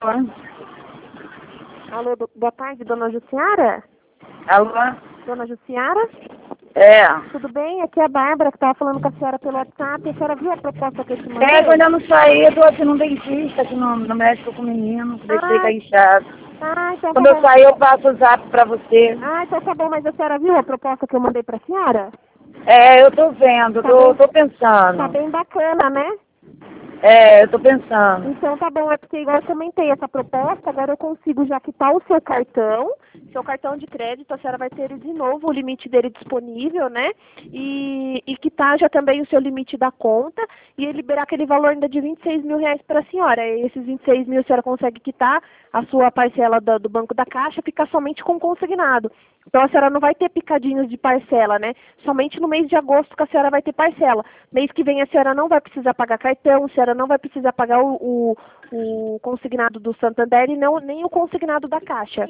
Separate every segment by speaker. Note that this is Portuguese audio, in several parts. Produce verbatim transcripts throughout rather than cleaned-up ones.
Speaker 1: Alô, do- boa tarde, dona Jussiara?
Speaker 2: Alô?
Speaker 1: Dona Jussiara?
Speaker 2: É.
Speaker 1: Tudo bem? Aqui é a Bárbara, que estava falando com a senhora pelo WhatsApp. A senhora viu a proposta que eu te mandei?
Speaker 2: É, quando eu não saí, eu tô aqui num dentista, aqui no, no médico com o menino, que deixei
Speaker 1: Ah.
Speaker 2: cair inchado.
Speaker 1: Ah, então
Speaker 2: Quando
Speaker 1: tá
Speaker 2: eu
Speaker 1: bom.
Speaker 2: sair, eu passo o zap pra você.
Speaker 1: Ah, então tá bom, mas a senhora viu a proposta que eu mandei pra senhora?
Speaker 2: É, eu tô vendo,
Speaker 1: Tá
Speaker 2: tô,
Speaker 1: bem.
Speaker 2: tô pensando.
Speaker 1: Tá bem bacana, né?
Speaker 2: É, eu tô pensando.
Speaker 1: Então tá bom, é porque igual eu comentei essa proposta, agora eu consigo já quitar o seu cartão, seu cartão de crédito, a senhora vai ter ele de novo, o limite dele disponível, né? E, e quitar já também o seu limite da conta e liberar aquele valor ainda de vinte e seis mil reais para a senhora. E esses vinte e seis mil a senhora consegue quitar, a sua parcela do, do Banco da Caixa fica somente com consignado. Então a senhora não vai ter picadinhos de parcela, né? Somente no mês de agosto que a senhora vai ter parcela. Mês que vem a senhora não vai precisar pagar cartão, a senhora não vai precisar pagar o, o, o consignado do Santander e não, nem o consignado da Caixa.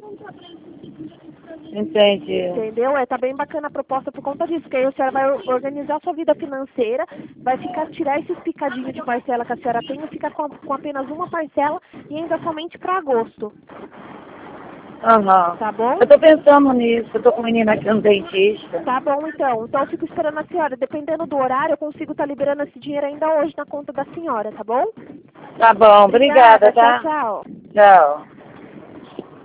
Speaker 2: Entendi.
Speaker 1: Entendeu? É, tá bem bacana a proposta por conta disso, que aí a senhora vai organizar a sua vida financeira, vai ficar, tirar esses picadinhos de parcela que a senhora tem e ficar com, com apenas uma parcela e ainda somente para agosto.
Speaker 2: Aham.
Speaker 1: Tá bom?
Speaker 2: Eu tô pensando nisso, eu tô com o menino aqui no dentista.
Speaker 1: Tá bom, então. Então eu fico esperando a senhora. Dependendo do horário, eu consigo estar liberando esse dinheiro ainda hoje na conta da senhora, tá bom?
Speaker 2: Tá bom, obrigada, tá?
Speaker 1: Tchau, tchau.
Speaker 2: Tchau.